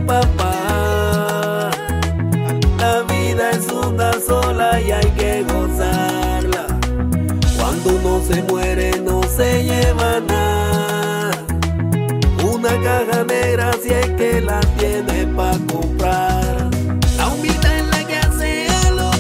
papá. La vida es una sola y hay que gozarla. Cuando uno se muere no se lleva nada. Una caja negra si es que la tiene pa' comprar. La humildad es la que hace a los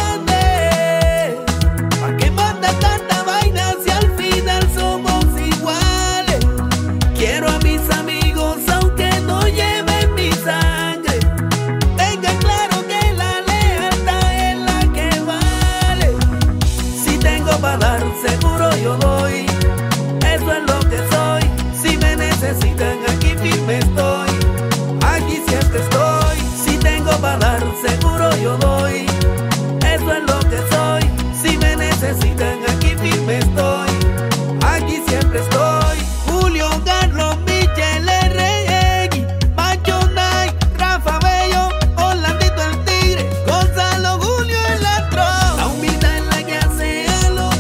grandes. ¿Pa' qué manda tanta vaina si al final somos iguales? Quiero a mis amigos aunque no lleven mi sangre. Tengan claro que la lealtad es la que vale. Si tengo para dar, seguro yo doy. Eso es lo que soy. Si me necesitan, aquí firme estoy. Aquí siempre estoy. Si tengo para dar, seguro yo doy. Eso es lo que soy. Si me necesitan, aquí firme estoy. Aquí siempre estoy. Julio, Carlos, Michel, R.X., Macho Night, Rafa Bello, Orlandito el Tigre, Gonzalo, Julio el Latro. La humildad es la que hace a los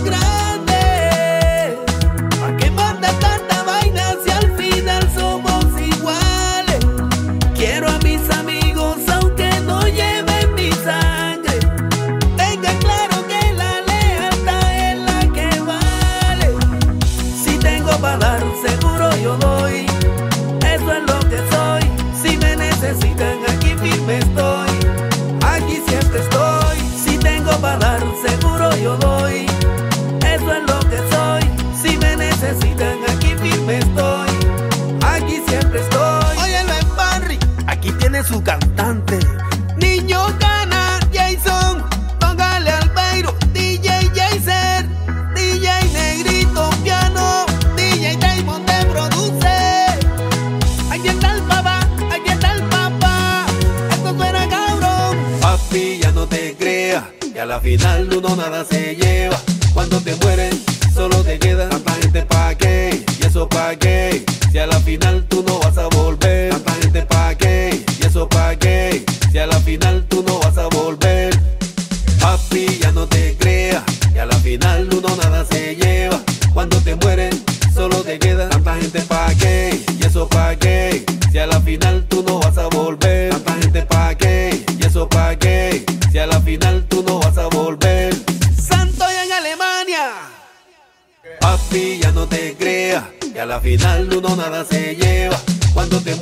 grandes. ¿Pa' qué manda tanta vaina si al final somos iguales? Quiero a mis amigos aunque no lleven mi sangre. Tengan claro que la lealtad es la que vale. Si tengo para dar, seguro yo doy. Eso es lo que soy. Si me necesitan, aquí firme estoy. Aquí siempre estoy. Si tengo para dar, seguro yo doy. Eso es lo que soy. Si me necesitan, aquí firme estoy. Aquí siempre estoy. Óyelo en Barry, aquí tiene su cantante. Niño Cana, Jason, póngale Albeiro, DJ Jaser, DJ Negrito Piano, DJ Diamond de produce. Aquí está el papá, aquí está el papá. Esto suena cabrón. Papi, ya no te creas, que a la final uno nada se lleva. Cuando te mueres, solo te queda tanta gente pa' qué, y eso pa' qué. Si a la final tú no vas a volver, tanta gente pa' qué, y eso pa' qué. Si a la final tú no vas a volver. Papi, ya no te creas, que a la final uno nada se lleva. Cuando te mueres, solo te queda tanta gente pa' qué, y eso pa' qué. Si a la final tú no vas a volver, tanta gente pa' qué, y eso pa' qué. Si a la final tú no vas a volver. Santo y en Alemania. Papi, ya no te creas, que a la final uno nada se lleva. Cuando te